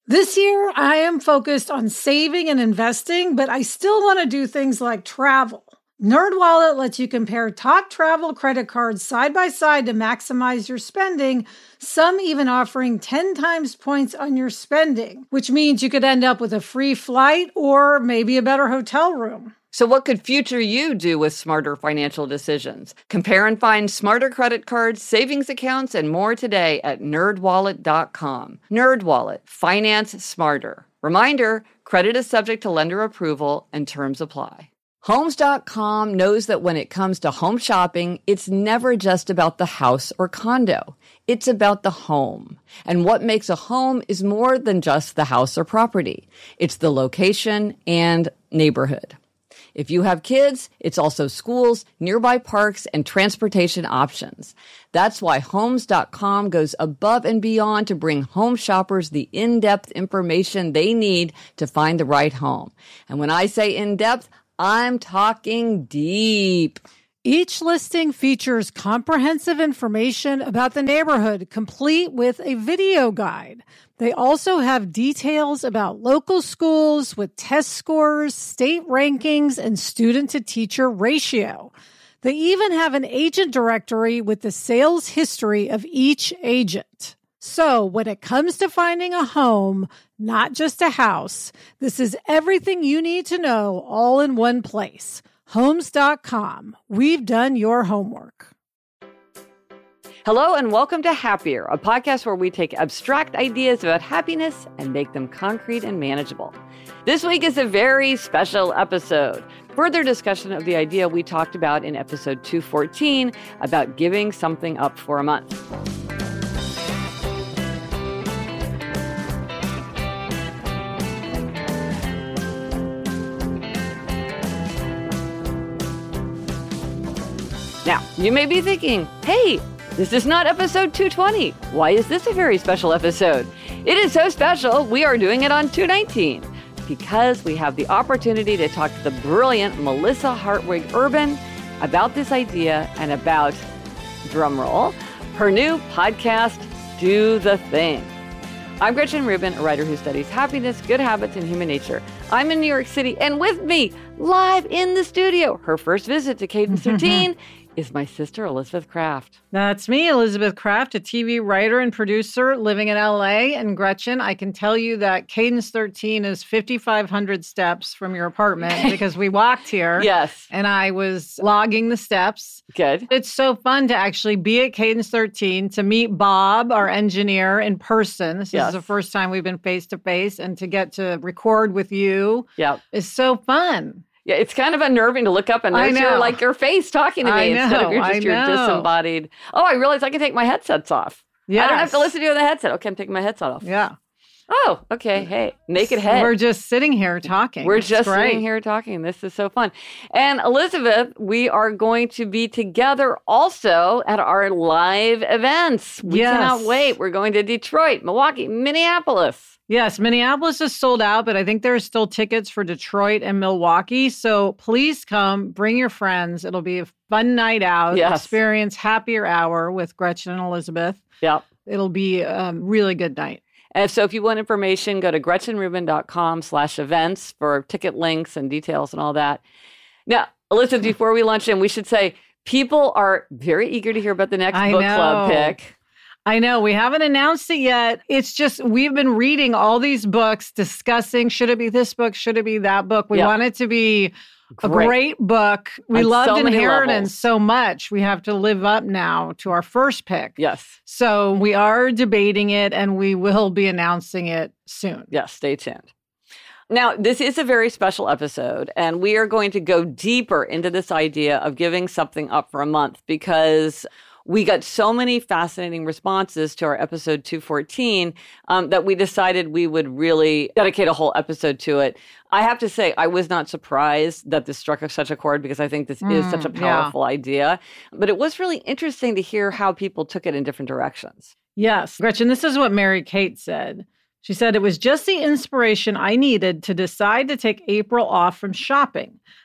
This year, I am focused on saving and investing, but I still want to do things like travel. NerdWallet lets you compare top travel credit cards side by side to maximize your spending, some even offering 10 times points on your spending, which means you could end up with a free flight or maybe a better hotel room. So what could future you do with smarter financial decisions? Compare and find smarter credit cards, savings accounts, and more today at nerdwallet.com. NerdWallet, finance smarter. Reminder, credit is subject to lender approval and terms apply. Homes.com knows that when it comes to home shopping, it's never just about the house or condo. It's about the home. And what makes a home is more than just the house or property. It's the location and neighborhood. If you have kids, it's also schools, nearby parks, and transportation options. That's why Homes.com goes above and beyond to bring home shoppers the in-depth information they need to find the right home. And when I say in-depth, I'm talking deep. Each listing features comprehensive information about the neighborhood, complete with a video guide. They also have details about local schools with test scores, state rankings, and student-to-teacher ratio. They even have an agent directory with the sales history of each agent. So when it comes to finding a home, not just a house, this is everything you need to know all in one place. Homes.com. We've done your homework. Hello and welcome to Happier, a podcast where we take abstract ideas about happiness and make them concrete and manageable. This week is a very special episode. Further discussion of the idea we talked about in episode 214 about giving something up for a month. Now, you may be thinking, hey, this is not episode 220. Why is this a very special episode? It is so special, we are doing it on 219 because we have the opportunity to talk to the brilliant Melissa Hartwig Urban about this idea and about, drumroll, her new podcast, Do the Thing. I'm Gretchen Rubin, a writer who studies happiness, good habits, and human nature. I'm in New York City, and with me, live in the studio, her first visit to Cadence 13, is my sister, Elizabeth Craft. That's me, Elizabeth Craft, a TV writer and producer living in LA. And Gretchen, I can tell you that Cadence 13 is 5,500 steps from your apartment because we walked here. Yes. And I was logging the steps. Good. It's so fun to actually be at Cadence 13, to meet Bob, our engineer, in person. This is the first time we've been face to face, and to get to record with you is so fun. Yeah, it's kind of unnerving to look up and there's your face talking to me instead of your disembodied. Oh, I realize I can take my headsets off. Yeah, I don't have to listen to you with a headset. Okay, I'm taking my headset off. Yeah. Oh, okay. Hey, naked head. We're just sitting here talking. We're just sitting here talking. This is so fun. And Elizabeth, we are going to be together also at our live events. We cannot wait. We're going to Detroit, Milwaukee, Minneapolis. Yes, Minneapolis is sold out, but I think there are still tickets for Detroit and Milwaukee. So please come, bring your friends. It'll be a fun night out. Experience Happier Hour with Gretchen and Elizabeth. Yep. It'll be a really good night. And so if you want information, go to GretchenRubin.com/events for ticket links and details and all that. Now, Elizabeth, before we launch in, we should say people are very eager to hear about the next book club pick. I know. We haven't announced it yet. It's just, we've been reading all these books, discussing, should it be this book? Should it be that book? We want it to be a great book. We loved Inheritance so much. We have to live up now to our first pick. Yes. So we are debating it, and we will be announcing it soon. Yes, stay tuned. Now, this is a very special episode, and we are going to go deeper into this idea of giving something up for a month because we got so many fascinating responses to our episode 214 that we decided we would really dedicate a whole episode to it. I have to say, I was not surprised that this struck such a chord because I think this is such a powerful idea. But it was really interesting to hear how people took it in different directions. Yes. Gretchen, this is what Mary Kate said. She said, "It was just the inspiration I needed to decide to take April off from shopping.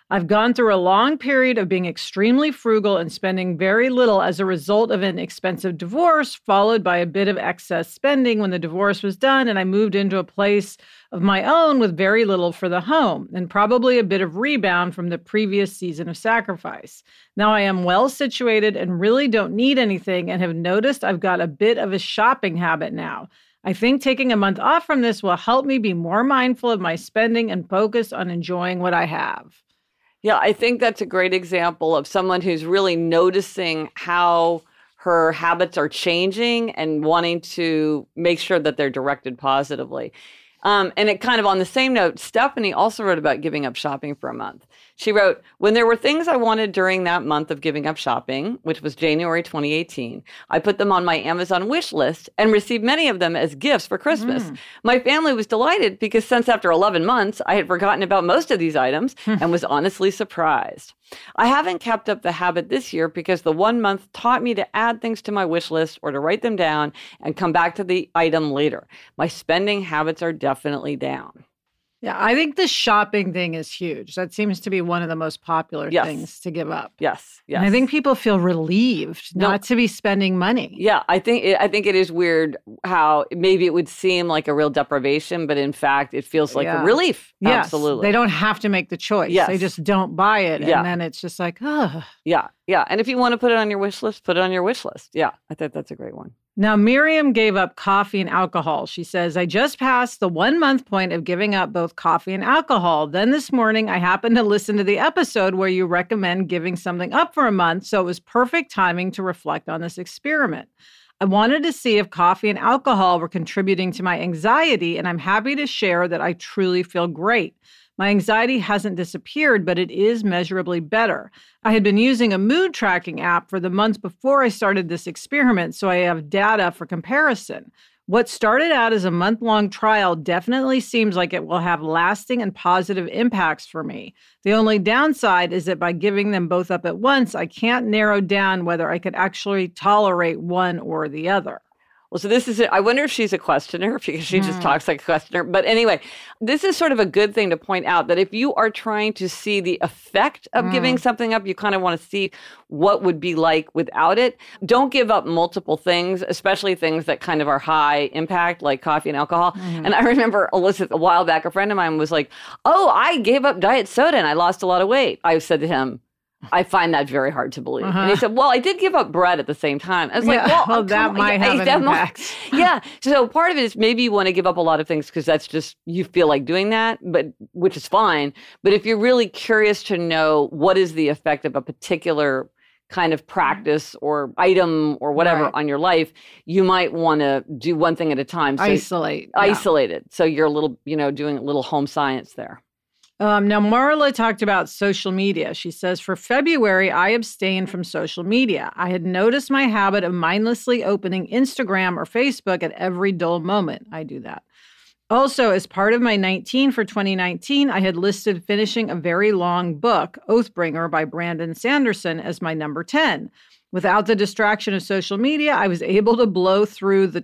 I've gone through a long period of being extremely frugal and spending very little as a result of an expensive divorce, followed by a bit of excess spending when the divorce was done and I moved into a place of my own with very little for the home, and probably a bit of rebound from the previous season of sacrifice. Now I am well situated and really don't need anything and have noticed I've got a bit of a shopping habit now. I think taking a month off from this will help me be more mindful of my spending and focus on enjoying what I have. Yeah, I think that's a great example of someone who's really noticing how her habits are changing and wanting to make sure that they're directed positively. And it kind of on the same note, Stephanie also wrote about giving up shopping for a month. She wrote, when there were things I wanted during that month of giving up shopping, which was January 2018, I put them on my Amazon wish list and received many of them as gifts for Christmas. My family was delighted because since after 11 months, I had forgotten about most of these items and was honestly surprised. I haven't kept up the habit this year because the 1 month taught me to add things to my wish list or to write them down and come back to the item later. My spending habits are definitely down. Yeah, I think the shopping thing is huge. That seems to be one of the most popular things to give up. Yes. And I think people feel relieved not to be spending money. Yeah, I think it is weird how maybe it would seem like a real deprivation, but in fact, it feels like a relief. Yes, absolutely. They don't have to make the choice. Yes. They just don't buy it. And then it's just like, oh. Yeah. And if you want to put it on your wish list, put it on your wish list. Yeah, I think that's a great one. Now, Miriam gave up coffee and alcohol. She says, I just passed the 1 month point of giving up both coffee and alcohol. Then this morning, I happened to listen to the episode where you recommend giving something up for a month. So it was perfect timing to reflect on this experiment. I wanted to see if coffee and alcohol were contributing to my anxiety, and I'm happy to share that I truly feel great. My anxiety hasn't disappeared, but it is measurably better. I had been using a mood tracking app for the months before I started this experiment, so I have data for comparison. What started out as a month-long trial definitely seems like it will have lasting and positive impacts for me. The only downside is that by giving them both up at once, I can't narrow down whether I could actually tolerate one or the other. Well, so this is it. I wonder if she's a questioner because she just talks like a questioner. But anyway, this is sort of a good thing to point out that if you are trying to see the effect of giving something up, you kind of want to see what would be like without it. Don't give up multiple things, especially things that kind of are high impact, like coffee and alcohol. And I remember, Elizabeth, a while back, a friend of mine was like, oh, I gave up diet soda and I lost a lot of weight. I said to him, I find that very hard to believe. And he said, well, I did give up bread at the same time. I was like, well, that might have an impact. Yeah. So part of it is maybe you want to give up a lot of things because that's just, you feel like doing that, but which is fine. But if you're really curious to know what is the effect of a particular kind of practice or item or whatever on your life, you might want to do one thing at a time. So isolate it. So you're a little, doing a little home science there. Now, Marla talked about social media. She says, for February, I abstained from social media. I had noticed my habit of mindlessly opening Instagram or Facebook at every dull moment. I do that. Also, as part of my 19 for 2019, I had listed finishing a very long book, Oathbringer by Brandon Sanderson, as my number 10. Without the distraction of social media, I was able to blow through the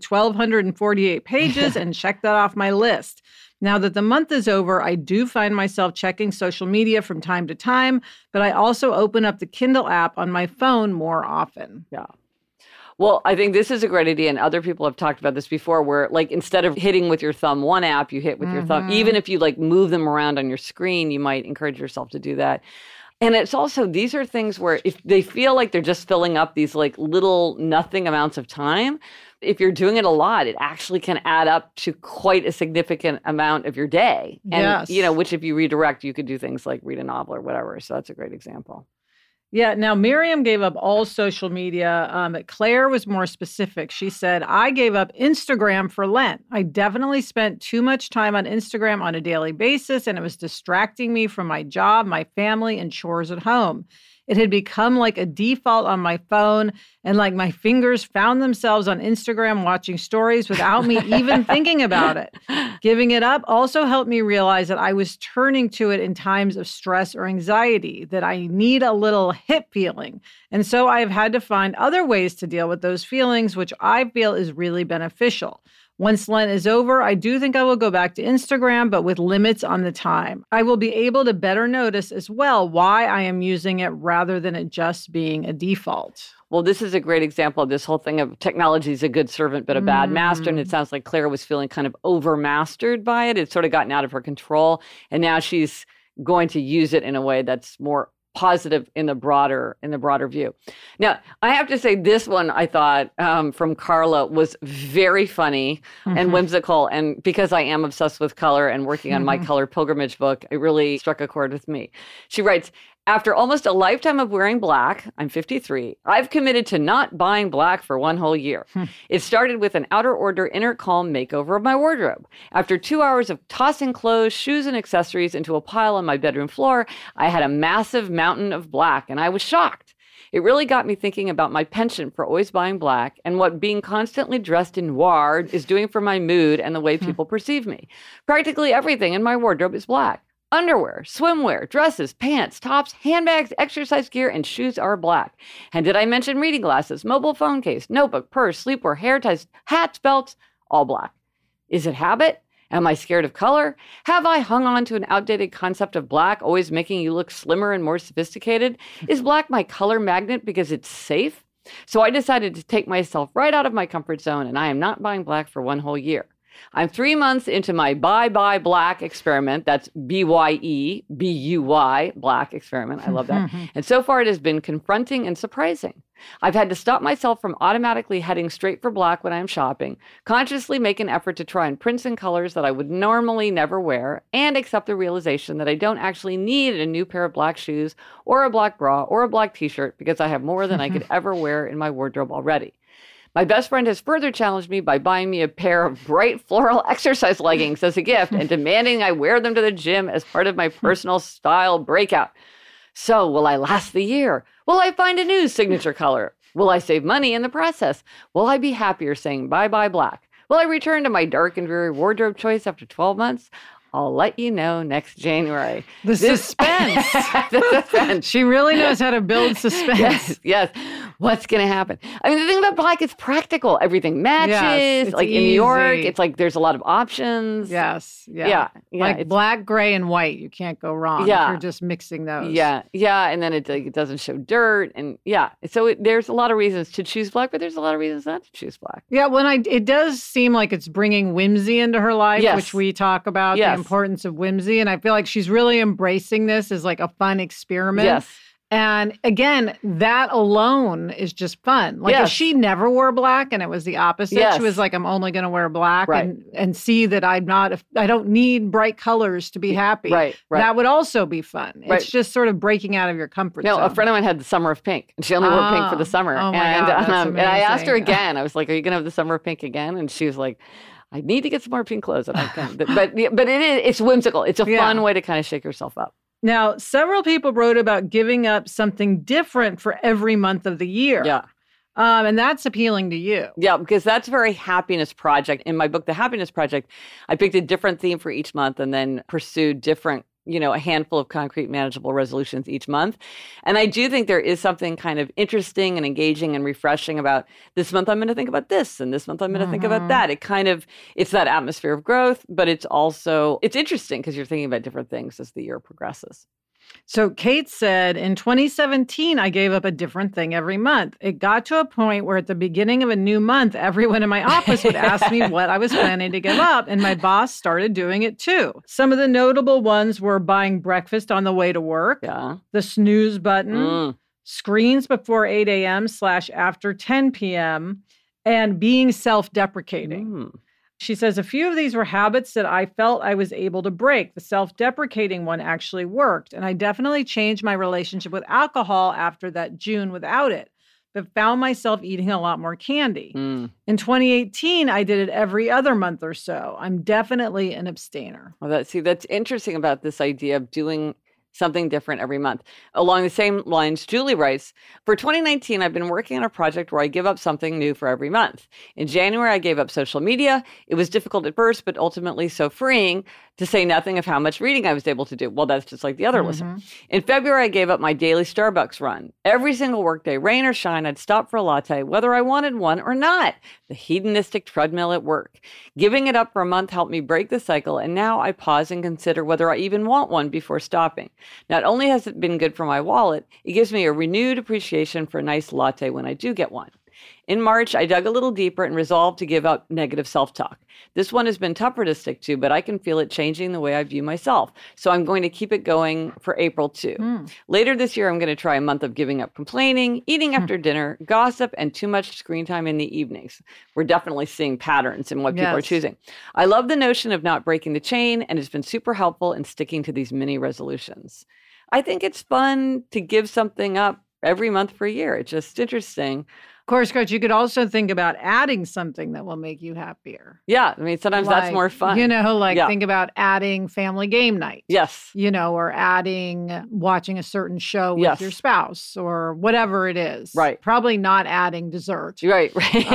1,248 pages and check that off my list. Now that the month is over, I do find myself checking social media from time to time, but I also open up the Kindle app on my phone more often. Yeah. Well, I think this is a great idea, and other people have talked about this before, where like instead of hitting with your thumb one app, you hit with your thumb. Even if you like move them around on your screen, you might encourage yourself to do that. And it's also, these are things where if they feel like they're just filling up these like little nothing amounts of time, if you're doing it a lot, it actually can add up to quite a significant amount of your day. And, which if you redirect, you could do things like read a novel or whatever. So that's a great example. Yeah. Now, Miriam gave up all social media. Claire was more specific. She said, I gave up Instagram for Lent. I definitely spent too much time on Instagram on a daily basis, and it was distracting me from my job, my family, and chores at home. It had become like a default on my phone, and like my fingers found themselves on Instagram watching stories without me even thinking about it. Giving it up also helped me realize that I was turning to it in times of stress or anxiety, that I need a little hit feeling. And so I've had to find other ways to deal with those feelings, which I feel is really beneficial. Once Lent is over, I do think I will go back to Instagram, but with limits on the time. I will be able to better notice as well why I am using it rather than it just being a default. Well, this is a great example of this whole thing of technology is a good servant, but a bad master. And it sounds like Clara was feeling kind of overmastered by it. It's sort of gotten out of her control. And now she's going to use it in a way that's more positive in the broader view. Now, I have to say this one I thought from Carla was very funny and whimsical. And because I am obsessed with color and working on my color pilgrimage book, it really struck a chord with me. She writes, after almost a lifetime of wearing black, I'm 53, I've committed to not buying black for one whole year. It started with an outer order inner calm makeover of my wardrobe. After 2 hours of tossing clothes, shoes, and accessories into a pile on my bedroom floor, I had a massive mountain of black, and I was shocked. It really got me thinking about my penchant for always buying black and what being constantly dressed in noir is doing for my mood and the way people perceive me. Practically everything in my wardrobe is black. Underwear, swimwear, dresses, pants, tops, handbags, exercise gear, and shoes are black. And did I mention reading glasses, mobile phone case, notebook, purse, sleepwear, hair ties, hats, belts, all black? Is it habit? Am I scared of color? Have I hung on to an outdated concept of black, always making you look slimmer and more sophisticated? Is black my color magnet because it's safe? So I decided to take myself right out of my comfort zone, and I am not buying black for one whole year. I'm 3 months into my Buy Black experiment. That's BYE, Black experiment. I love that. And so far it has been confronting and surprising. I've had to stop myself from automatically heading straight for black when I'm shopping, consciously make an effort to try on prints and colors that I would normally never wear, and accept the realization that I don't actually need a new pair of black shoes or a black bra or a black t-shirt because I have more than I could ever wear in my wardrobe already. My best friend has further challenged me by buying me a pair of bright floral exercise leggings as a gift and demanding I wear them to the gym as part of my personal style breakout. So will I last the year? Will I find a new signature color? Will I save money in the process? Will I be happier saying bye black? Will I return to my dark and dreary wardrobe choice after 12 months? I'll let you know next January. Suspense. The suspense. She really knows how to build suspense. Yes. What's going to happen? I mean, the thing about black, it's practical. Everything matches. Yes, like easy. In New York, it's like there's a lot of options. Yes. Yeah. Like black, gray, and white. You can't go wrong. Yeah. If you're just mixing those. Yeah. And then it doesn't show dirt. And so there's a lot of reasons to choose black, but there's a lot of reasons not to choose black. Yeah. It does seem like it's bringing whimsy into her life, which we talk about, the importance of whimsy. And I feel like she's really embracing this as like a fun experiment. Yes. And again, that alone is just fun. Like if she never wore black and it was the opposite, she was like, I'm only going to wear black and see that I don't need bright colors to be happy. Right. That would also be fun. It's just sort of breaking out of your comfort zone. A friend of mine had the summer of pink and she only wore pink for the summer. Oh my God, that's and I asked her again, I was like, are you going to have the summer of pink again? And she was like, I need to get some more pink clothes. And I can. But it's whimsical. It's a fun way to kind of shake yourself up. Now, several people wrote about giving up something different for every month of the year. Yeah. And that's appealing to you. Yeah, because that's a very happiness project. In my book, The Happiness Project, I picked a different theme for each month and then pursued different, a handful of concrete manageable resolutions each month. And I do think there is something kind of interesting and engaging and refreshing about this month I'm going to think about this and this month I'm going to think about that. It's that atmosphere of growth, but it's interesting because you're thinking about different things as the year progresses. So Kate said, in 2017, I gave up a different thing every month. It got to a point where at the beginning of a new month, everyone in my office would ask me what I was planning to give up, and my boss started doing it too. Some of the notable ones were buying breakfast on the way to work, the snooze button, screens before 8 a.m. / after 10 p.m., and being self-deprecating. She says, a few of these were habits that I felt I was able to break. The self-deprecating one actually worked. And I definitely changed my relationship with alcohol after that June without it, but found myself eating a lot more candy. In 2018, I did it every other month or so. I'm definitely an abstainer. Well, that's interesting about this idea of doing something different every month. Along the same lines, Julie writes, for 2019, I've been working on a project where I give up something new for every month. In January, I gave up social media. It was difficult at first, but ultimately so freeing, to say nothing of how much reading I was able to do. Well, that's just like the other listener. In February, I gave up my daily Starbucks run. Every single workday, rain or shine, I'd stop for a latte, whether I wanted one or not. The hedonistic treadmill at work. Giving it up for a month helped me break the cycle, and now I pause and consider whether I even want one before stopping. Not only has it been good for my wallet, it gives me a renewed appreciation for a nice latte when I do get one. In March, I dug a little deeper and resolved to give up negative self-talk. This one has been tougher to stick to, but I can feel it changing the way I view myself. So I'm going to keep it going for April too. Later this year, I'm going to try a month of giving up complaining, eating after dinner, gossip, and too much screen time in the evenings. We're definitely seeing patterns in what people are choosing. I love the notion of not breaking the chain, and it's been super helpful in sticking to these mini resolutions. I think it's fun to give something up every month for a year. It's just interesting. Of course, Coach, you could also think about adding something that will make you happier. Yeah. I mean, sometimes that's more fun. Think about adding family game night. Yes. Or adding watching a certain show with your spouse or whatever it is. Right. Probably not adding dessert. Right.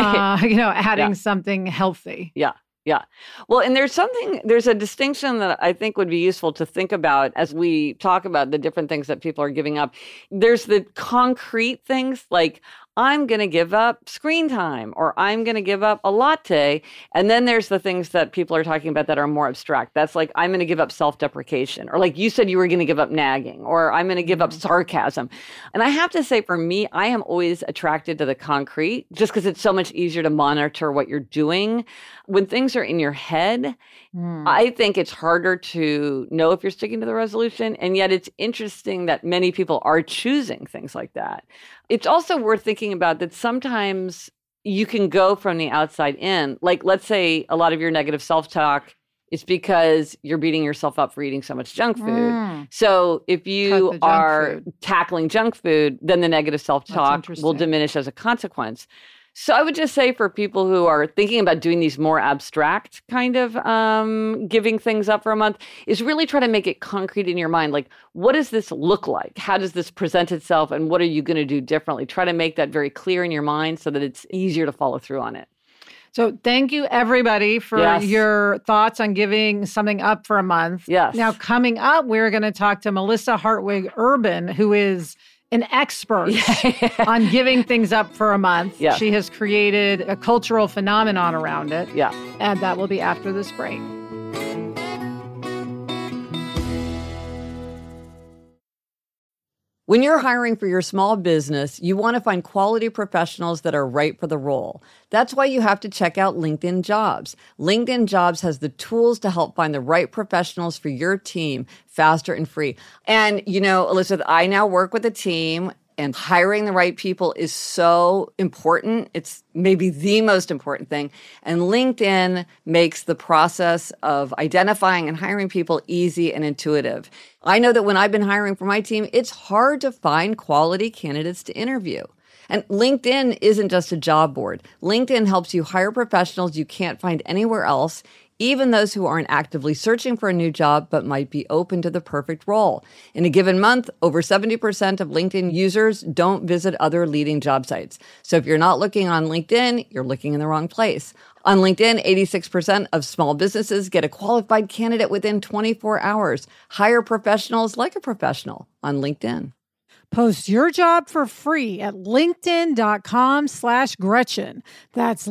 Adding something healthy. Yeah. Yeah. Well, and there's a distinction that I think would be useful to think about as we talk about the different things that people are giving up. There's the concrete things like, I'm going to give up screen time or I'm going to give up a latte. And then there's the things that people are talking about that are more abstract. That's like, I'm going to give up self-deprecation, or like you said, you were going to give up nagging, or I'm going to give up sarcasm. And I have to say, for me, I am always attracted to the concrete just because it's so much easier to monitor what you're doing. When things are in your head, I think it's harder to know if you're sticking to the resolution. And yet it's interesting that many people are choosing things like that. It's also worth thinking about that sometimes you can go from the outside in. Like, let's say a lot of your negative self-talk is because you're beating yourself up for eating so much junk food. So if you are tackling junk food, then the negative self-talk will diminish as a consequence. So I would just say for people who are thinking about doing these more abstract kind of giving things up for a month is really try to make it concrete in your mind. Like, what does this look like? How does this present itself? And what are you going to do differently? Try to make that very clear in your mind so that it's easier to follow through on it. So thank you, everybody, for your thoughts on giving something up for a month. Yes. Now, coming up, we're going to talk to Melissa Hartwig Urban, who is an expert on giving things up for a month. Yeah. She has created a cultural phenomenon around it. Yeah. And that will be after this break. When you're hiring for your small business, you want to find quality professionals that are right for the role. That's why you have to check out LinkedIn Jobs. LinkedIn Jobs has the tools to help find the right professionals for your team faster and free. And, Elizabeth, I now work with a team, and hiring the right people is so important. It's maybe the most important thing. And LinkedIn makes the process of identifying and hiring people easy and intuitive. I know that when I've been hiring for my team, it's hard to find quality candidates to interview. And LinkedIn isn't just a job board. LinkedIn helps you hire professionals you can't find anywhere else, even those who aren't actively searching for a new job but might be open to the perfect role. In a given month, over 70% of LinkedIn users don't visit other leading job sites. So if you're not looking on LinkedIn, you're looking in the wrong place. On LinkedIn, 86% of small businesses get a qualified candidate within 24 hours. Hire professionals like a professional on LinkedIn. Post your job for free at linkedin.com/Gretchen. That's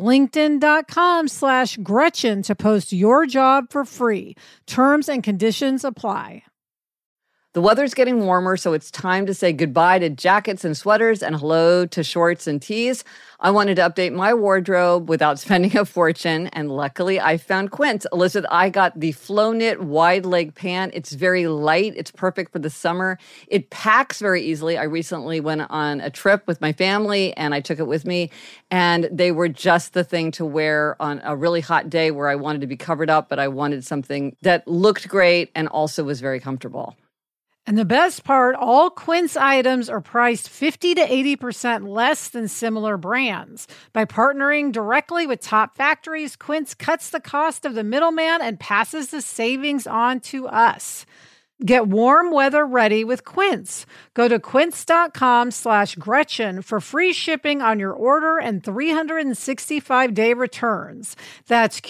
linkedin.com/Gretchen to post your job for free. Terms and conditions apply. The weather's getting warmer, so it's time to say goodbye to jackets and sweaters and hello to shorts and tees. I wanted to update my wardrobe without spending a fortune, and luckily I found Quince. Elizabeth, I got the Flow Knit wide leg pant. It's very light. It's perfect for the summer. It packs very easily. I recently went on a trip with my family, and I took it with me, and they were just the thing to wear on a really hot day where I wanted to be covered up, but I wanted something that looked great and also was very comfortable. And the best part, all Quince items are priced 50 to 80% less than similar brands. By partnering directly with top factories, Quince cuts the cost of the middleman and passes the savings on to us. Get warm weather ready with Quince. Go to quince.com/Gretchen for free shipping on your order and 365-day returns. That's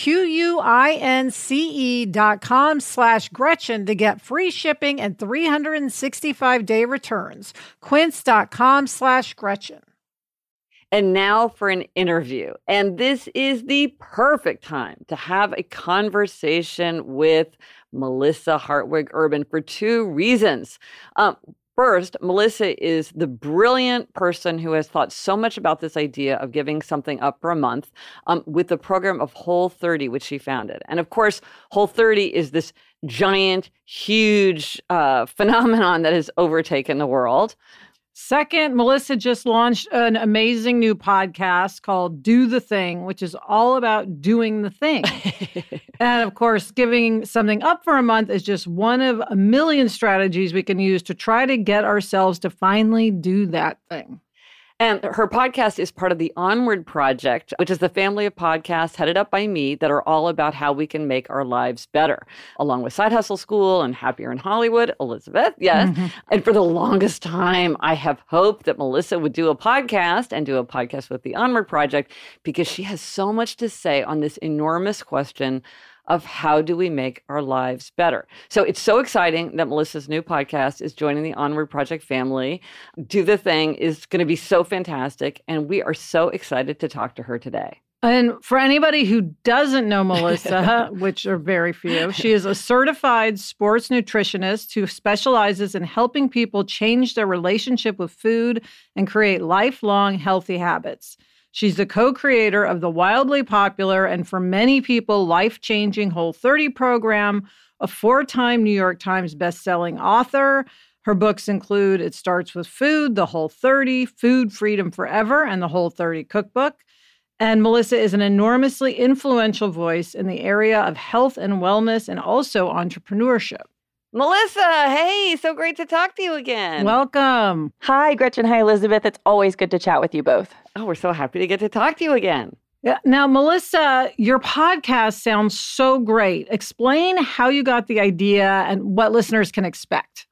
QUINCE.com/Gretchen to get free shipping and 365-day returns. Quince.com/Gretchen. And now for an interview. And this is the perfect time to have a conversation with Melissa Hartwig Urban for two reasons. First, Melissa is the brilliant person who has thought so much about this idea of giving something up for a month with the program of Whole30, which she founded. And of course, Whole30 is this giant, huge phenomenon that has overtaken the world. Second, Melissa just launched an amazing new podcast called Do the Thing, which is all about doing the thing. And of course, giving something up for a month is just one of a million strategies we can use to try to get ourselves to finally do that thing. And her podcast is part of the Onward Project, which is the family of podcasts headed up by me that are all about how we can make our lives better, along with Side Hustle School and Happier in Hollywood. Elizabeth, yes. Mm-hmm. And for the longest time, I have hoped that Melissa would do a podcast and do a podcast with the Onward Project because she has so much to say on this enormous question of how do we make our lives better. So it's so exciting that Melissa's new podcast is joining the Onward Project family. Do the Thing is going to be so fantastic, and we are so excited to talk to her today. And for anybody who doesn't know Melissa, which are very few, she is a certified sports nutritionist who specializes in helping people change their relationship with food and create lifelong healthy habits. She's the co-creator of the wildly popular and for many people life-changing Whole30 program, a 4-time New York Times bestselling author. Her books include It Starts With Food, The Whole30, Food Freedom Forever, and The Whole30 Cookbook. And Melissa is an enormously influential voice in the area of health and wellness and also entrepreneurship. Melissa, hey, so great to talk to you again. Welcome. Hi, Gretchen. Hi, Elizabeth. It's always good to chat with you both. Oh, we're so happy to get to talk to you again. Yeah. Now, Melissa, your podcast sounds so great. Explain how you got the idea and what listeners can expect.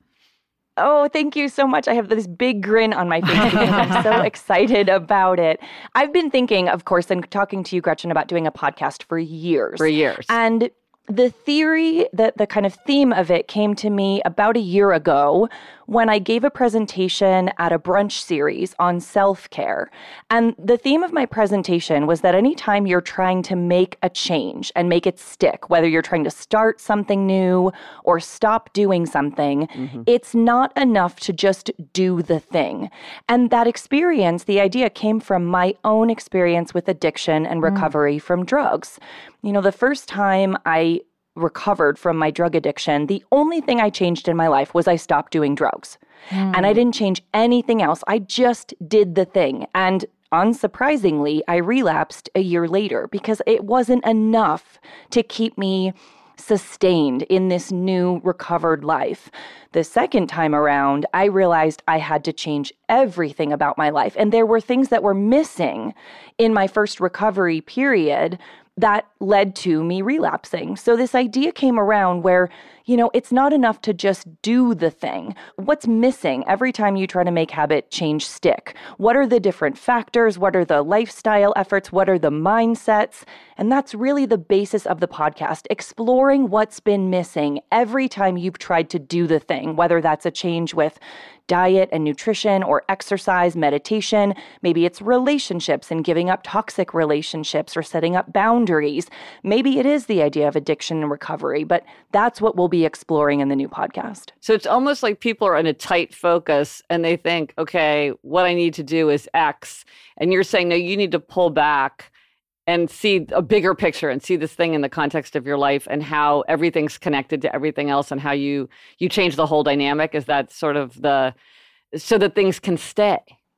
Oh, thank you so much. I have this big grin on my face because I'm so excited about it. I've been thinking, of course, and talking to you, Gretchen, about doing a podcast for years. And the theory, the kind of theme of it came to me about a year ago when I gave a presentation at a brunch series on self-care. And the theme of my presentation was that anytime you're trying to make a change and make it stick, whether you're trying to start something new or stop doing something, it's not enough to just do the thing. And that experience, the idea came from my own experience with addiction and recovery from drugs. You know, the first time I recovered from my drug addiction, the only thing I changed in my life was I stopped doing drugs. And I didn't change anything else. I just did the thing. And unsurprisingly, I relapsed a year later because it wasn't enough to keep me sustained in this new recovered life. The second time around, I realized I had to change everything about my life. And there were things that were missing in my first recovery period that led to me relapsing. So this idea came around where, you know, it's not enough to just do the thing. What's missing every time you try to make habit change stick? What are the different factors? What are the lifestyle efforts? What are the mindsets? And that's really the basis of the podcast, exploring what's been missing every time you've tried to do the thing, whether that's a change with diet and nutrition or exercise, meditation. Maybe it's relationships and giving up toxic relationships or setting up boundaries. Maybe it is the idea of addiction and recovery, but that's what we'll be exploring in the new podcast. So it's almost like people are in a tight focus and they think, okay, what I need to do is X. And you're saying, no, you need to pull back and see a bigger picture and see this thing in the context of your life and how everything's connected to everything else and how you change the whole dynamic. Is that sort of so that things can stay?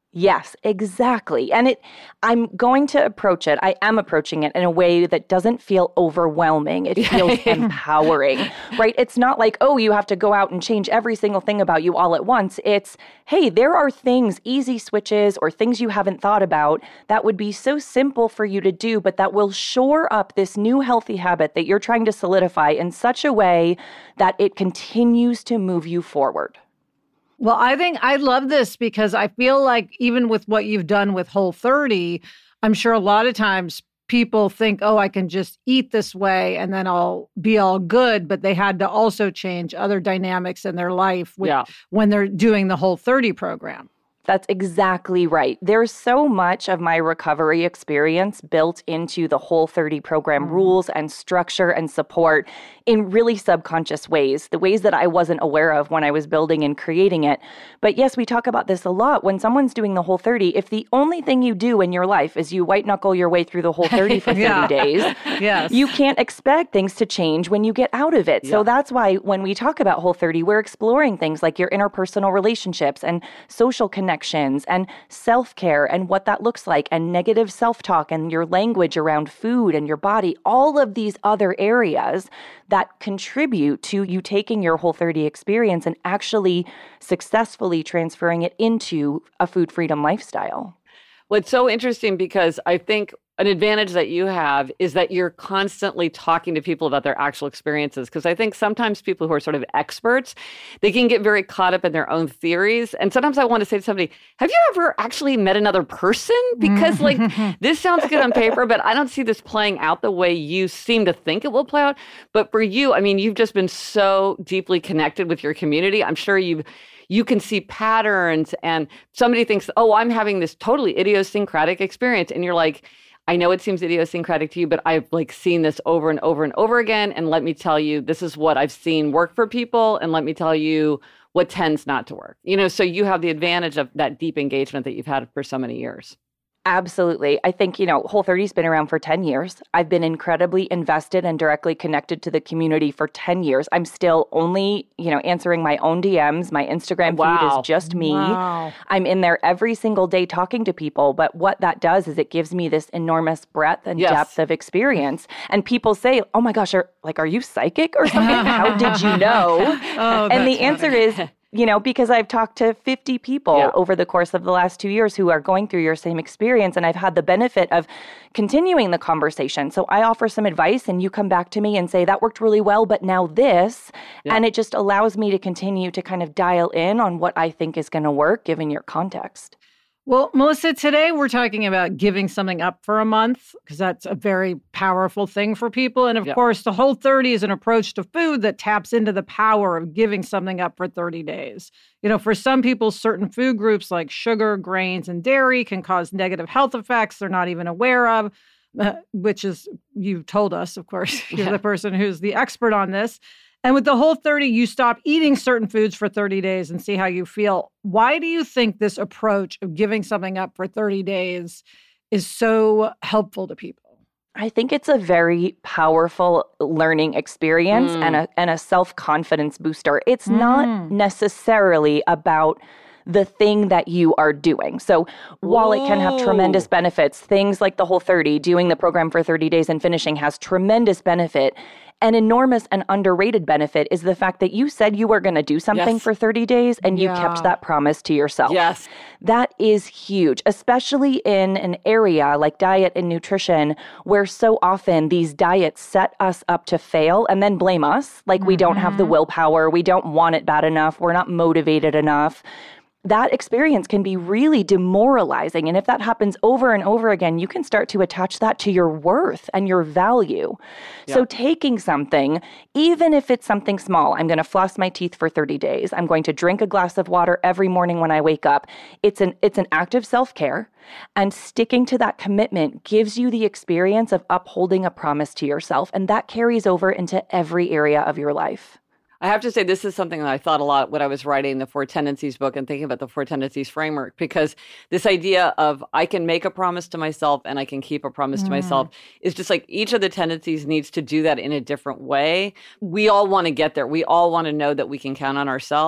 Yes, exactly. And I'm going to approach it. I am approaching it in a way that doesn't feel overwhelming. It feels empowering, right? It's not like, oh, you have to go out and change every single thing about you all at once. It's, hey, there are things, easy switches or things you haven't thought about that would be so simple for you to do, but that will shore up this new healthy habit that you're trying to solidify in such a way that it continues to move you forward. Well, I think I love this because I feel like even with what you've done with Whole30, I'm sure a lot of times people think, oh, I can just eat this way and then I'll be all good. But they had to also change other dynamics in their life when they're doing the Whole30 program. That's exactly right. There's so much of my recovery experience built into the Whole30 program rules and structure and support in really subconscious ways, the ways that I wasn't aware of when I was building and creating it. But yes, we talk about this a lot. When someone's doing the Whole30, if the only thing you do in your life is you white knuckle your way through the Whole30 for 30 days, you can't expect things to change when you get out of it. So that's why when we talk about Whole30, we're exploring things like your interpersonal relationships and social connections and self-care and what that looks like and negative self-talk and your language around food and your body, all of these other areas that contribute to you taking your Whole30 experience and actually successfully transferring it into a food freedom lifestyle. Well, it's so interesting because I think an advantage that you have is that you're constantly talking to people about their actual experiences. Because I think sometimes people who are sort of experts, they can get very caught up in their own theories. And sometimes I want to say to somebody, have you ever actually met another person? Because like, this sounds good on paper, but I don't see this playing out the way you seem to think it will play out. But for you, I mean, you've just been so deeply connected with your community. I'm sure you can see patterns and somebody thinks, oh, I'm having this totally idiosyncratic experience. And you're like, I know it seems idiosyncratic to you, but I've like seen this over and over and over again. And let me tell you, this is what I've seen work for people. And let me tell you what tends not to work. So you have the advantage of that deep engagement that you've had for so many years. Absolutely. I think, Whole30's been around for 10 years. I've been incredibly invested and directly connected to the community for 10 years. I'm still only, answering my own DMs. My Instagram feed is just me. Wow. I'm in there every single day talking to people. But what that does is it gives me this enormous breadth and depth of experience. And people say, oh my gosh, are you psychic or something? How did you know? And the answer is, because I've talked to 50 people over the course of the last 2 years who are going through your same experience, and I've had the benefit of continuing the conversation. So I offer some advice, and you come back to me and say, that worked really well, but now this. And it just allows me to continue to kind of dial in on what I think is going to work, given your context. Well, Melissa, today we're talking about giving something up for a month because that's a very powerful thing for people. And of course, the Whole30 is an approach to food that taps into the power of giving something up for 30 days. For some people, certain food groups like sugar, grains, and dairy can cause negative health effects they're not even aware of, which is, you told us, of course, you're the person who's the expert on this. And with the Whole30, you stop eating certain foods for 30 days and see how you feel. Why do you think this approach of giving something up for 30 days is so helpful to people? I think it's a very powerful learning experience and a self-confidence booster. It's not necessarily about the thing that you are doing. So while it can have tremendous benefits, things like the Whole30, doing the program for 30 days and finishing has tremendous benefit. An enormous and underrated benefit is the fact that you said you were going to do something for 30 days and you kept that promise to yourself. Yes. That is huge, especially in an area like diet and nutrition where so often these diets set us up to fail and then blame us. Like we don't have the willpower, we don't want it bad enough, we're not motivated enough. That experience can be really demoralizing. And if that happens over and over again, you can start to attach that to your worth and your value. So taking something, even if it's something small, I'm going to floss my teeth for 30 days. I'm going to drink a glass of water every morning when I wake up. It's an act of self-care. And sticking to that commitment gives you the experience of upholding a promise to yourself. And that carries over into every area of your life. I have to say, this is something that I thought a lot when I was writing the 4 Tendencies book and thinking about the 4 Tendencies framework, because this idea of I can make a promise to myself and I can keep a promise to myself is just like each of the tendencies needs to do that in a different way. We all want to get there. We all want to know that we can count on ourselves.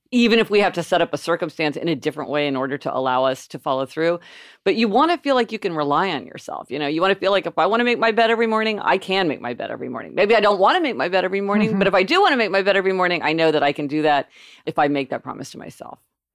even if we have to set up a circumstance in a different way in order to allow us to follow through. But you want to feel like you can rely on yourself. You know, you want to feel like if I want to make my bed every morning, I can make my bed every morning. Maybe I don't want to make my bed every morning, but if I do want to make my bed every morning, I know that I can do that if I make that promise to myself.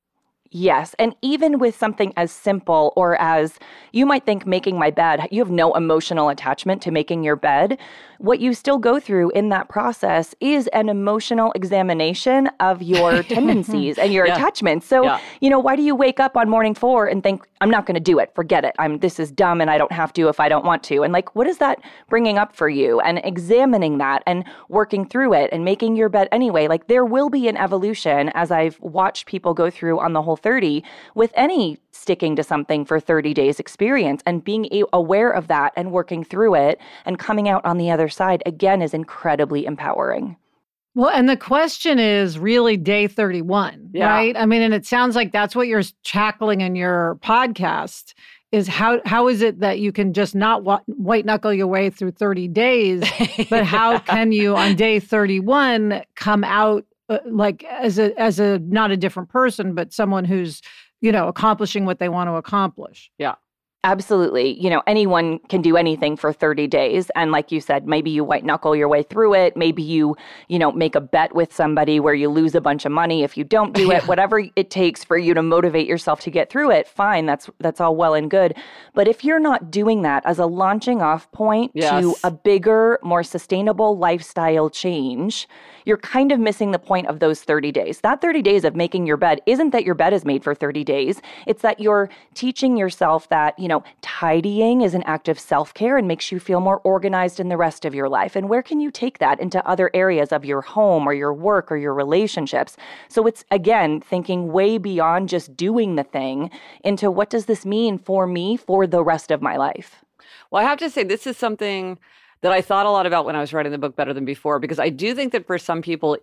Yes. And even with something as simple or as you might think making my bed, you have no emotional attachment to making your bed. What you still go through in that process is an emotional examination of your tendencies and your attachments. So, you know, why do you wake up on morning 4 and think, I'm not going to do it, forget it. This is dumb and I don't have to if I don't want to. And like, what is that bringing up for you? And examining that and working through it and making your bed anyway. Like there will be an evolution, as I've watched people go through on the Whole30 with any sticking to something for 30 days experience, and being aware of that and working through it and coming out on the other side again is incredibly empowering. Well, and the question is really day 31, right? I mean, and it sounds like that's what you're tackling in your podcast is how is it that you can just not white knuckle your way through 30 days, but how can you on day 31 come out like as a not a different person, but someone who's, you know, accomplishing what they want to accomplish? Yeah. Absolutely. You know, anyone can do anything for 30 days. And like you said, maybe you white knuckle your way through it. Maybe you make a bet with somebody where you lose a bunch of money if you don't do it. Whatever it takes for you to motivate yourself to get through it, fine. That's all well and good. But if you're not doing that as a launching off point to a bigger, more sustainable lifestyle change, you're kind of missing the point of those 30 days. That 30 days of making your bed isn't that your bed is made for 30 days. It's that you're teaching yourself that, you know, tidying is an act of self-care and makes you feel more organized in the rest of your life. And where can you take that into other areas of your home or your work or your relationships? So it's, again, thinking way beyond just doing the thing into what does this mean for me for the rest of my life? Well, I have to say, this is something that I thought a lot about when I was writing the book Better Than Before, because I do think that for some people,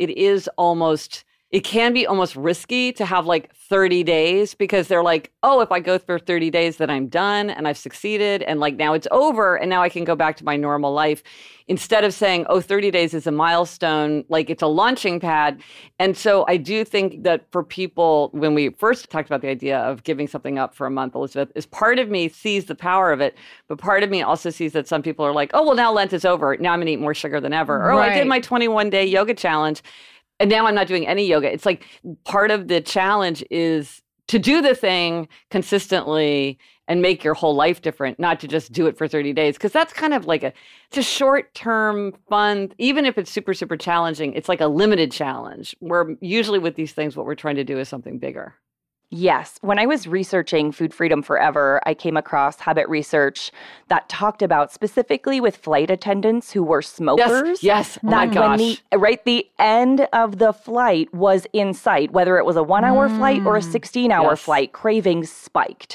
it can be almost risky to have like 30 days because they're like, oh, if I go for 30 days, then I'm done and I've succeeded. And like now it's over and now I can go back to my normal life. Instead of saying, oh, 30 days is a milestone, like it's a launching pad. And so I do think that for people, when we first talked about the idea of giving something up for a month, Elizabeth, is part of me sees the power of it. But part of me also sees that some people are like, oh, well, now Lent is over. Now I'm going to eat more sugar than ever. Or I did my 21-day yoga challenge. And now I'm not doing any yoga. It's like part of the challenge is to do the thing consistently and make your whole life different, not to just do it for 30 days. Because that's kind of like it's a short-term fun, even if it's super, super challenging, it's like a limited challenge where usually with these things, what we're trying to do is something bigger. Yes. When I was researching Food Freedom Forever, I came across habit research that talked about specifically with flight attendants who were smokers. Yes. Oh my gosh. When the end of the flight was in sight, whether it was a 1-hour flight or a 16-hour flight, cravings spiked.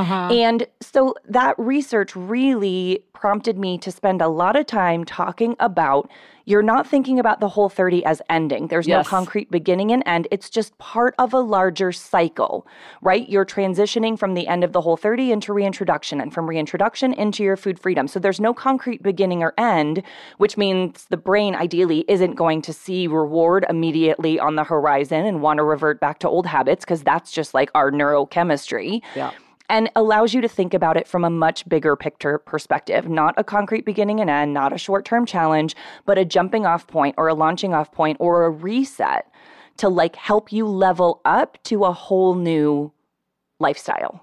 And so that research really prompted me to spend a lot of time talking about you're not thinking about the Whole30 as ending. There's no concrete beginning and end. It's just part of a larger cycle, right? You're transitioning from the end of the Whole30 into reintroduction and from reintroduction into your food freedom. So there's no concrete beginning or end, which means the brain ideally isn't going to see reward immediately on the horizon and want to revert back to old habits because that's just like our neurochemistry. Yeah. And allows you to think about it from a much bigger picture perspective, not a concrete beginning and end, not a short-term challenge, but a jumping off point or a launching off point or a reset to like help you level up to a whole new lifestyle.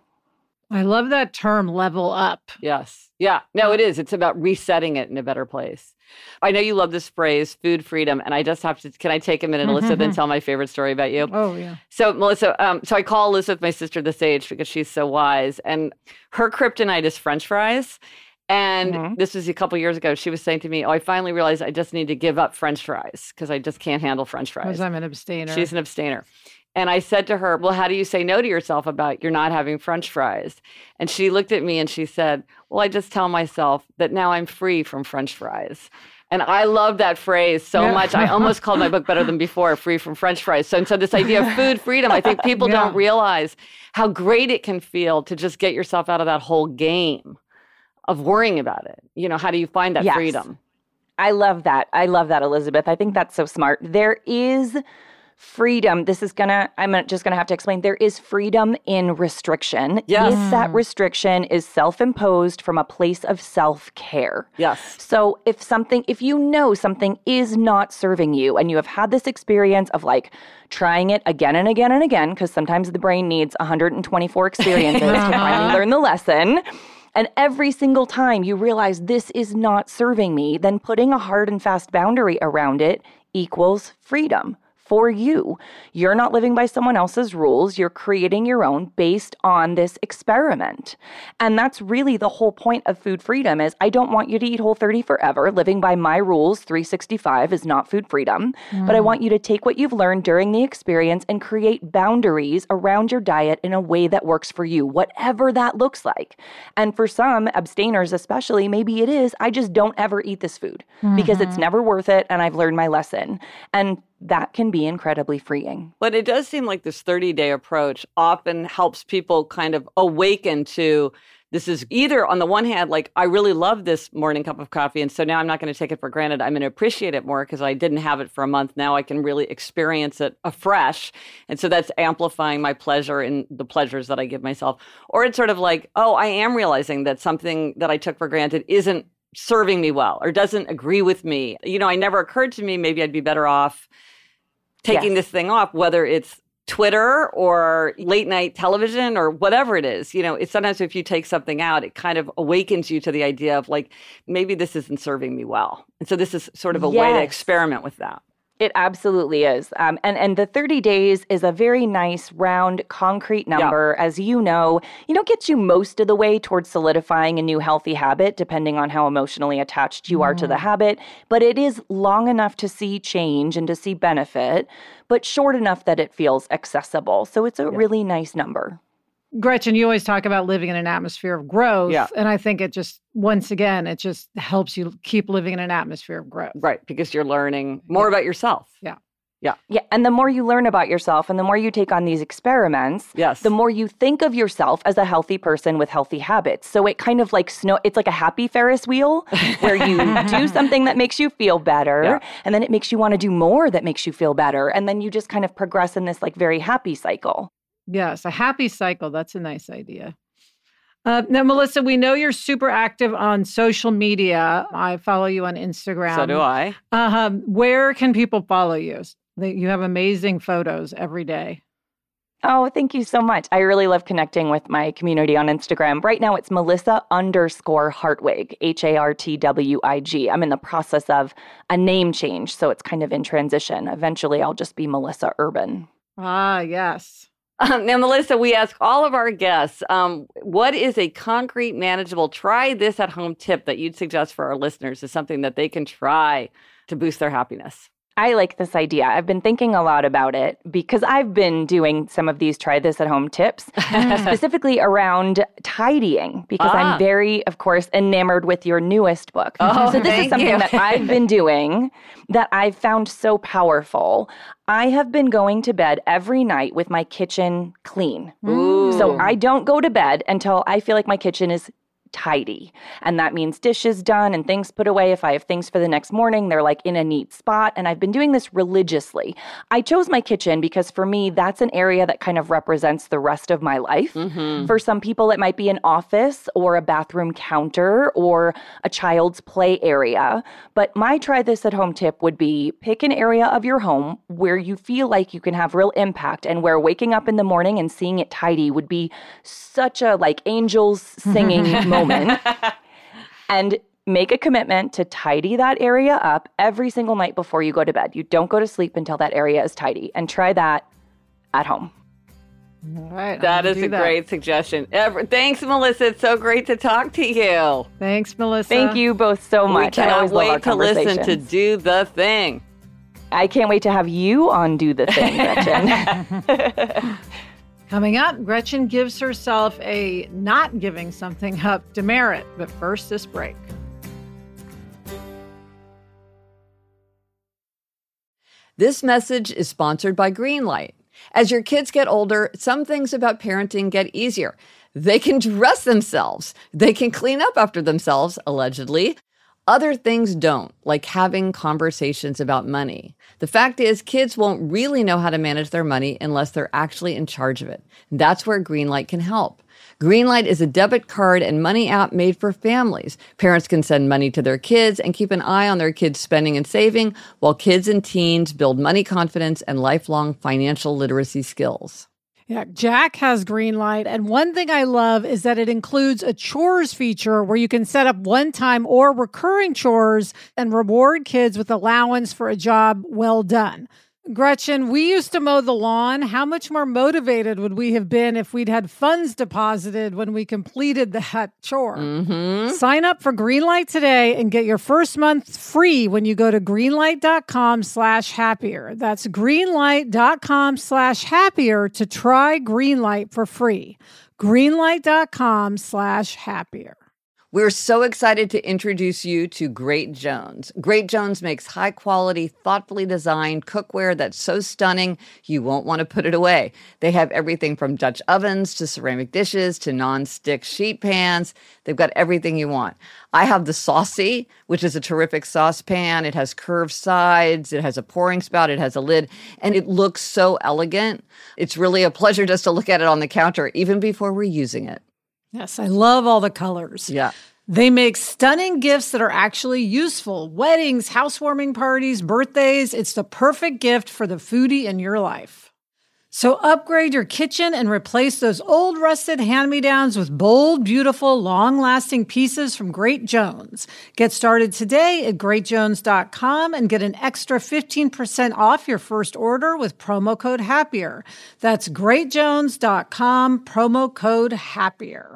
I love that term, level up. Yes. Yeah. No, it is. It's about resetting it in a better place. I know you love this phrase, food freedom, and I just have to, can I take a minute, Elizabeth, and tell my favorite story about you? Oh, yeah. So, Melissa, so I call Elizabeth my sister the sage because she's so wise, and her kryptonite is French fries. And this was a couple years ago. She was saying to me, oh, I finally realized I just need to give up French fries because I just can't handle French fries. Because I'm an abstainer. She's an abstainer. And I said to her, well, how do you say no to yourself about you're not having French fries? And she looked at me and she said, well, I just tell myself that now I'm free from French fries. And I love that phrase so much. I almost called my book Better Than Before, Free from French Fries. So this idea of food freedom, I think people don't realize how great it can feel to just get yourself out of that whole game of worrying about it. You know, how do you find that freedom? I love that. I love that, Elizabeth. I think that's so smart. There is freedom. I'm just gonna have to explain. There is freedom in restriction. Yes. If that restriction is self-imposed from a place of self-care. Yes. So if you know something is not serving you and you have had this experience of like trying it again and again and again, because sometimes the brain needs 124 experiences to finally learn the lesson. And every single time you realize this is not serving me, then putting a hard and fast boundary around it equals freedom for you. You're not living by someone else's rules. You're creating your own based on this experiment. And that's really the whole point of food freedom is I don't want you to eat Whole30 forever. Living by my rules, 365 is not food freedom. But I want you to take what you've learned during the experience and create boundaries around your diet in a way that works for you, whatever that looks like. And for some abstainers especially, maybe it is, I just don't ever eat this food because it's never worth it and I've learned my lesson. And that can be incredibly freeing. But it does seem like this 30-day approach often helps people kind of awaken to this is either on the one hand, like, I really love this morning cup of coffee. And so now I'm not going to take it for granted. I'm going to appreciate it more because I didn't have it for a month. Now I can really experience it afresh. And so that's amplifying my pleasure in the pleasures that I give myself. Or it's sort of like, oh, I am realizing that something that I took for granted isn't serving me well or doesn't agree with me. You know, it never occurred to me, maybe I'd be better off taking this thing off, whether it's Twitter or late night television or whatever it is. You know, it's sometimes if you take something out, it kind of awakens you to the idea of like, maybe this isn't serving me well. And so this is sort of a way to experiment with that. It absolutely is. And the 30 days is a very nice, round, concrete number. As you know, gets you most of the way towards solidifying a new healthy habit, depending on how emotionally attached you are to the habit. But it is long enough to see change and to see benefit, but short enough that it feels accessible. So it's a really nice number. Gretchen, you always talk about living in an atmosphere of growth. Yeah. And I think it just helps you keep living in an atmosphere of growth. Right. Because you're learning more about yourself. Yeah. Yeah. And the more you learn about yourself and the more you take on these experiments, the more you think of yourself as a healthy person with healthy habits. So it kind of like it's like a happy Ferris wheel where you do something that makes you feel better and then it makes you want to do more that makes you feel better. And then you just kind of progress in this like very happy cycle. Yes, a happy cycle. That's a nice idea. Now, Melissa, we know you're super active on social media. I follow you on Instagram. So do I. Where can people follow you? You have amazing photos every day. Oh, thank you so much. I really love connecting with my community on Instagram. Right now, it's Melissa_Hartwig, Hartwig. I'm in the process of a name change, so it's kind of in transition. Eventually, I'll just be Melissa Urban. Ah, yes. Now, Melissa, we ask all of our guests, what is a concrete, manageable, try this at home tip that you'd suggest for our listeners is something that they can try to boost their happiness? I like this idea. I've been thinking a lot about it because I've been doing some of these try this at home tips, specifically around tidying, because I'm very, of course, enamored with your newest book. So this is something that I've been doing that I've found so powerful. I have been going to bed every night with my kitchen clean. Ooh. So I don't go to bed until I feel like my kitchen is tidy. And that means dishes done and things put away. If I have things for the next morning, they're like in a neat spot. And I've been doing this religiously. I chose my kitchen because for me, that's an area that kind of represents the rest of my life. Mm-hmm. For some people, it might be an office or a bathroom counter or a child's play area. But my try this at home tip would be pick an area of your home where you feel like you can have real impact and where waking up in the morning and seeing it tidy would be such a like angels singing moment. And make a commitment to tidy that area up every single night before you go to bed. You don't go to sleep until that area is tidy, and try that at home. All right. That is a great suggestion. Thanks, Melissa. It's so great to talk to you. Thanks, Melissa. Thank you both so much. We cannot wait to listen to Do the Thing. I can't wait to have you on Do the Thing, Gretchen. Coming up, Gretchen gives herself a not giving something up demerit. But first, this break. This message is sponsored by Greenlight. As your kids get older, some things about parenting get easier. They can dress themselves. They can clean up after themselves, allegedly. Other things don't, like having conversations about money. The fact is, kids won't really know how to manage their money unless they're actually in charge of it. That's where Greenlight can help. Greenlight is a debit card and money app made for families. Parents can send money to their kids and keep an eye on their kids' spending and saving, while kids and teens build money confidence and lifelong financial literacy skills. Yeah, Jack has Greenlight, and one thing I love is that it includes a chores feature where you can set up one-time or recurring chores and reward kids with allowance for a job well done. Gretchen, we used to mow the lawn. How much more motivated would we have been if we'd had funds deposited when we completed that chore? Mm-hmm. Sign up for Greenlight today and get your first month free when you go to greenlight.com/happier. That's greenlight.com/happier to try Greenlight for free. Greenlight.com/happier. We're so excited to introduce you to Great Jones. Great Jones makes high-quality, thoughtfully designed cookware that's so stunning you won't want to put it away. They have everything from Dutch ovens to ceramic dishes to non-stick sheet pans. They've got everything you want. I have the Saucy, which is a terrific saucepan. It has curved sides. It has a pouring spout. It has a lid. And it looks so elegant. It's really a pleasure just to look at it on the counter, even before we're using it. Yes, I love all the colors. Yeah. They make stunning gifts that are actually useful. Weddings, housewarming parties, birthdays. It's the perfect gift for the foodie in your life. So upgrade your kitchen and replace those old rusted hand-me-downs with bold, beautiful, long-lasting pieces from Great Jones. Get started today at greatjones.com and get an extra 15% off your first order with promo code HAPPIER. That's greatjones.com, promo code HAPPIER.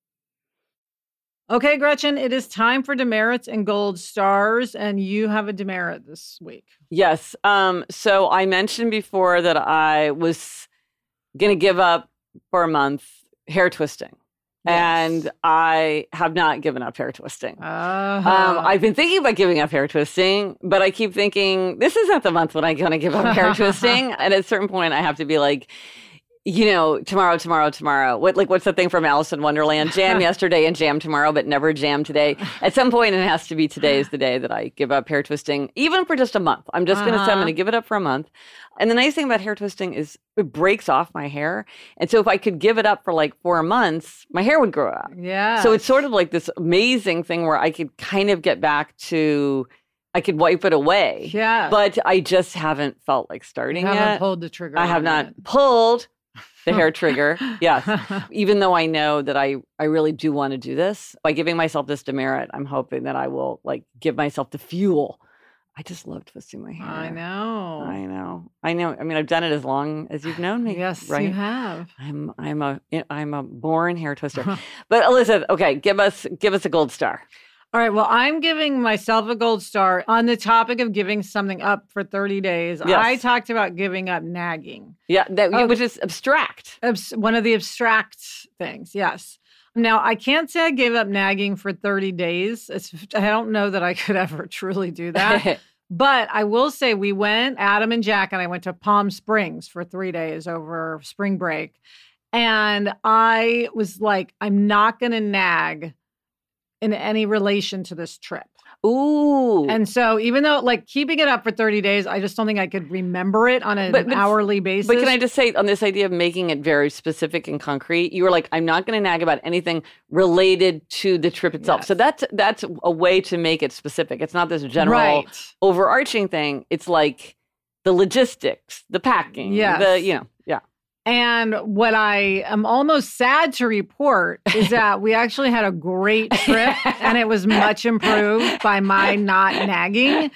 Okay, Gretchen, it is time for demerits and gold stars, and you have a demerit this week. Yes. So I mentioned before that I was going to give up for a month hair twisting. Yes. And I have not given up hair twisting. I've been thinking about giving up hair twisting, but I keep thinking, this isn't the month when I'm going to give up hair twisting. And at a certain point, I have to be like, you know, tomorrow. What's the thing from Alice in Wonderland? Jam yesterday and jam tomorrow, but never jam today. At some point, it has to be today is the day that I give up hair twisting, even for just a month. I'm just going to say I'm going to give it up for a month. And the nice thing about hair twisting is it breaks off my hair. And so if I could give it up for like 4 months, my hair would grow out. Yeah. So it's sort of like this amazing thing where I could kind of get back to, I could wipe it away. Yeah. But I just haven't felt like starting you yet. haven't pulled the trigger. I have not pulled the hair trigger. Yes. Even though I know that I really do want to do this, by giving myself this demerit, I'm hoping that I will like give myself the fuel. I just love twisting my hair. I know. I mean, I've done it as long as you've known me. Yes, right? you have. I'm a born hair twister. But Elizabeth, okay, give us a gold star. All right. Well, I'm giving myself a gold star on the topic of giving something up for 30 days. Yes. I talked about giving up nagging. Yeah, which is abstract. One of the abstract things. Yes. Now, I can't say I gave up nagging for 30 days. I don't know that I could ever truly do that. But I will say Adam and Jack and I went to Palm Springs for 3 days over spring break. And I was like, I'm not going to nag in any relation to this trip. Ooh. And so even though like keeping it up for 30 days, I just don't think I could remember it on an hourly basis. But can I just say on this idea of making it very specific and concrete, you were like, I'm not going to nag about anything related to the trip itself. Yes. So that's a way to make it specific. It's not this general overarching thing. It's like the logistics, the packing, yeah. And what I am almost sad to report is that we actually had a great trip and it was much improved by my not nagging,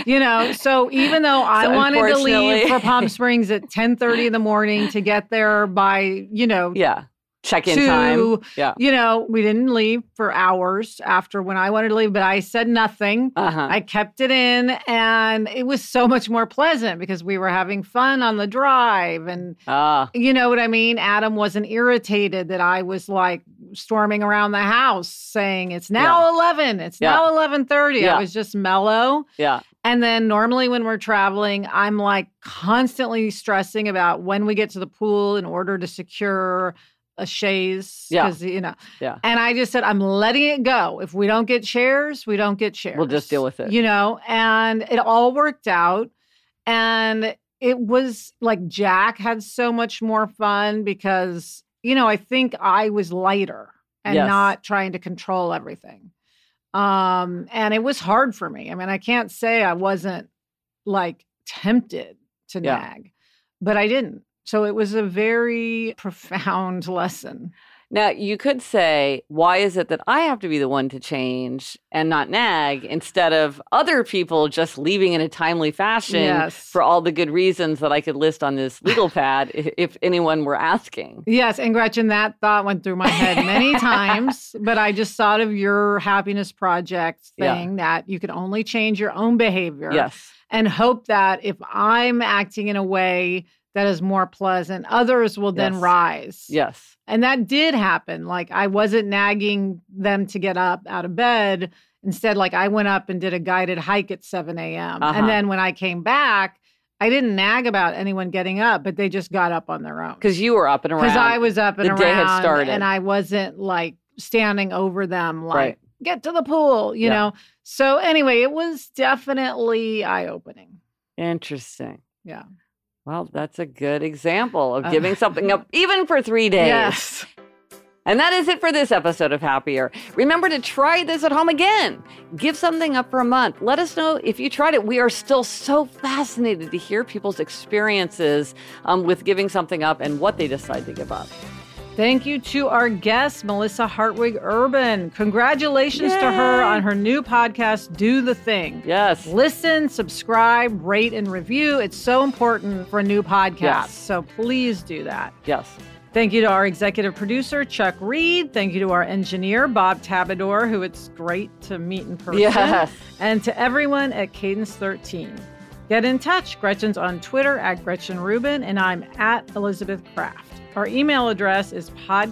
So even though I wanted to leave for Palm Springs at 10:30 in the morning to get there by, check-in time. Yeah. We didn't leave for hours after when I wanted to leave, but I said nothing. I kept it in, and it was so much more pleasant because we were having fun on the drive. And you know what I mean? Adam wasn't irritated that I was like storming around the house saying, it's now 11. It's now 11:30. Yeah. I was just mellow. Yeah. And then normally when we're traveling, I'm like constantly stressing about when we get to the pool in order to secure a chaise. Yeah. Because, you know. Yeah. And I just said, I'm letting it go. If we don't get shares, we don't get shares. We'll just deal with it. You know, and it all worked out. And it was like Jack had so much more fun because, you know, I think I was lighter and not trying to control everything. And it was hard for me. I mean, I can't say I wasn't like tempted to nag, but I didn't. So it was a very profound lesson. Now, you could say, why is it that I have to be the one to change and not nag instead of other people just leaving in a timely fashion for all the good reasons that I could list on this legal pad if anyone were asking? Yes. And Gretchen, that thought went through my head many times, but I just thought of your happiness project thing that you could only change your own behavior and hope that if I'm acting in a way that is more pleasant, others will then rise. Yes. And that did happen. Like I wasn't nagging them to get up out of bed. Instead, like I went up and did a guided hike at 7 a.m. And then when I came back, I didn't nag about anyone getting up, but they just got up on their own. Because you were up and around. Because I was up and around. The day had started. And I wasn't like standing over them like, get to the pool, you know? So anyway, it was definitely eye-opening. Interesting. Yeah. Well, that's a good example of giving something up even for 3 days. Yes. And that is it for this episode of Happier. Remember to try this at home again. Give something up for a month. Let us know if you tried it. We are still so fascinated to hear people's experiences with giving something up and what they decide to give up. Thank you to our guest, Melissa Hartwig Urban. Congratulations to her on her new podcast, Do the Thing. Yes. Listen, subscribe, rate, and review. It's so important for a new podcast. Yes. So please do that. Yes. Thank you to our executive producer, Chuck Reed. Thank you to our engineer, Bob Tabador, who it's great to meet in person. Yes. And to everyone at Cadence 13. Get in touch. Gretchen's on Twitter at Gretchen Rubin, and I'm at Elizabeth Kraft. Our email address is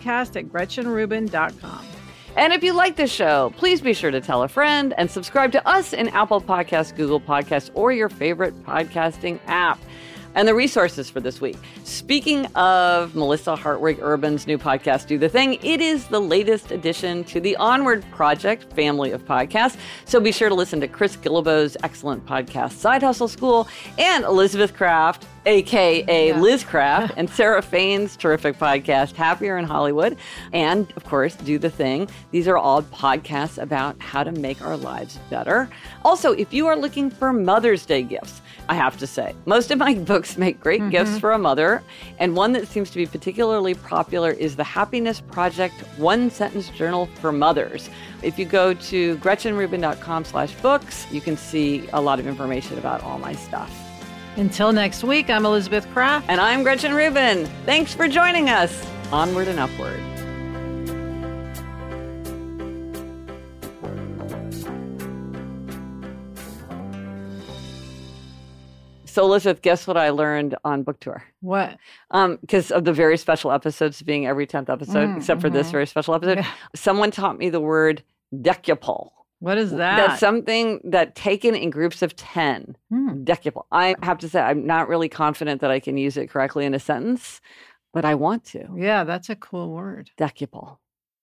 podcast@GretchenRubin.com. And if you like the show, please be sure to tell a friend and subscribe to us in Apple Podcasts, Google Podcasts, or your favorite podcasting app. And the resources for this week. Speaking of Melissa Hartwig Urban's new podcast, Do the Thing, it is the latest addition to the Onward Project family of podcasts. So be sure to listen to Chris Guillebeau's excellent podcast, Side Hustle School, and Elizabeth Kraft, a.k.a. Liz Kraft, and Sarah Fain's terrific podcast, Happier in Hollywood. And, of course, Do the Thing. These are all podcasts about how to make our lives better. Also, if you are looking for Mother's Day gifts, I have to say, most of my books make great gifts for a mother, and one that seems to be particularly popular is the Happiness Project One-Sentence Journal for Mothers. If you go to GretchenRubin.com/books, you can see a lot of information about all my stuff. Until next week, I'm Elizabeth Kraft. And I'm Gretchen Rubin. Thanks for joining us. Onward and upward. So, Elizabeth, guess what I learned on book tour? What? Because of the very special episodes being every 10th episode, except for this very special episode. Yeah. Someone taught me the word decupole. What is that? That's something that taken in groups of 10. Decupole. I have to say, I'm not really confident that I can use it correctly in a sentence, but I want to. Yeah, that's a cool word. Decupole.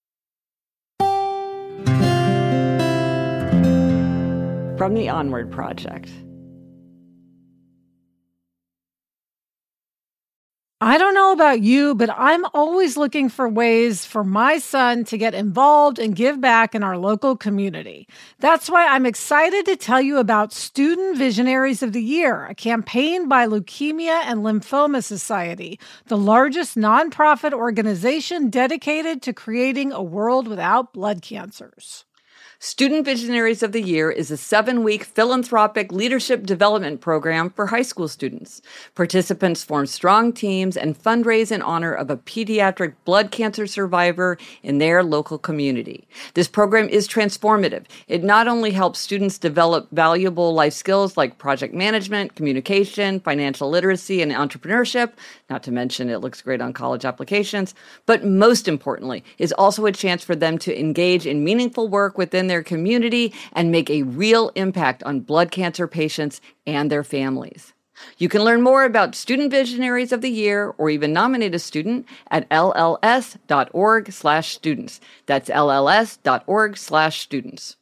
From the Onward Project. I don't know about you, but I'm always looking for ways for my son to get involved and give back in our local community. That's why I'm excited to tell you about Student Visionaries of the Year, a campaign by Leukemia and Lymphoma Society, the largest nonprofit organization dedicated to creating a world without blood cancers. Student Visionaries of the Year is a 7-week philanthropic leadership development program for high school students. Participants form strong teams and fundraise in honor of a pediatric blood cancer survivor in their local community. This program is transformative. It not only helps students develop valuable life skills like project management, communication, financial literacy, and entrepreneurship, not to mention it looks great on college applications, but most importantly, is also a chance for them to engage in meaningful work within their community and make a real impact on blood cancer patients and their families. You can learn more about Student Visionaries of the Year or even nominate a student at lls.org/students. That's lls.org/students.